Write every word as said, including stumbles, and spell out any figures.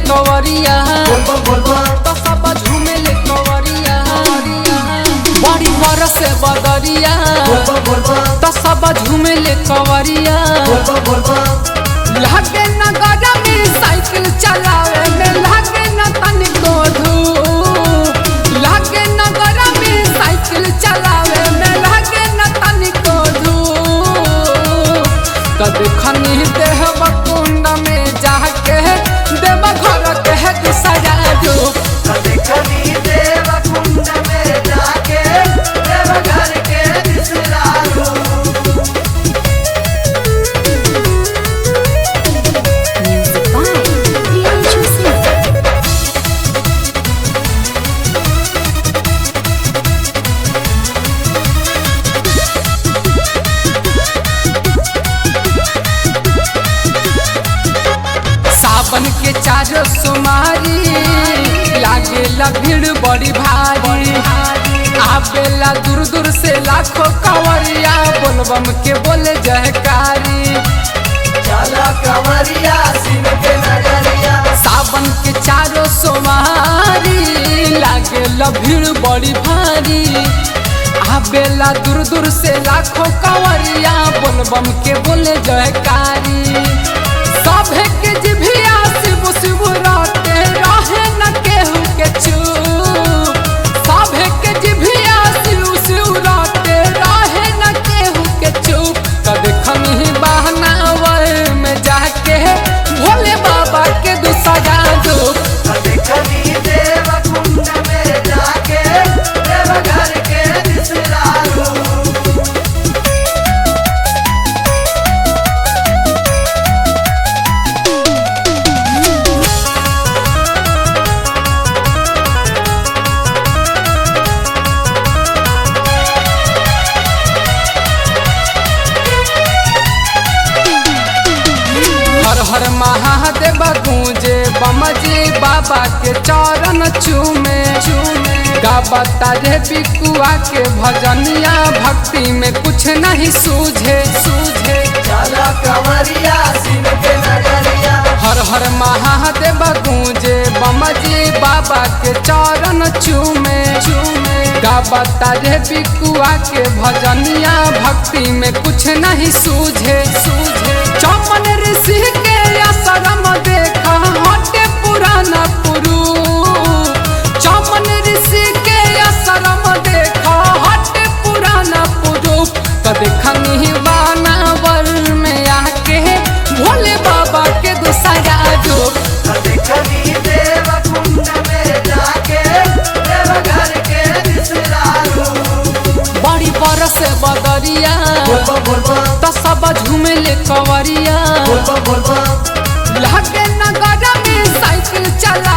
कवरिया तो सब झूमे ले कवरिया बड़ी बरस बदरिया तो सब झूमे ले कवरिया लागे न गड़ा में साइकिल चलावे में लागे न तनिको धूप लागे न गड़ा में साइकिल चलावे में लागे न तनिको धूप तो देखनी देह कुंड में जाके देव घर के दूसरा रूप तो देखनी देव कुंड में जाके देव घर के दूसरा रूप Music by Piyanshu Singh. सावन के चारों सुमारी लागे भीड़ बड़ी भारी आवेला दूर दूर से लाखों कवरिया बोलबम के बोले जयकारी चला कंवरिया सिंह के नगरिया सावन के चारों सुमारी लागे भीड़ बड़ी भारी आवेला दूर दूर से लाखों कवरिया बोलबम के बोले जयकारी सभे के जिभिया शिव शिव राते रहे न केहू के चूप सभे के जिभिया शिव शिव राते रहे न केहू के चूप तो देखनी बहनावर में जाके भोले बाबा के दूसरा रूप तो देखनी देव कुंड में जाके देव घर के दूसरा रूप हर हर महादेव गूंजे बमजी बाबा के चरण चूमे चूमे गाबता रे बिकुआ के भजनिया भक्ति में कुछ नहीं सूझे सूझे चला कंवरिया सिंह के नगरिया हर हर महादेव गूंजे बमजी बाबा के चरण चूमे चूमे गाबता रे बिकुआ के भजनिया भक्ति में कुछ नहीं सूझे सूझे चौपन ऋषि के आश्रम देखा हटे पुराना पुरूप चौपन ऋषि के आश्रम देखा हटे पुराना पुरूप तो देखनी बानावर में आके भोले बाबा के दूसरा रूप तो देखनी देव कुंड में जाके देव घर के दूसरा रूप बड़ी बरस बदरिया बोलबो बोलबो तो सब झूमे ले कवरिया बोलबो बोलबो लागे न गड़ा में साइकिल चला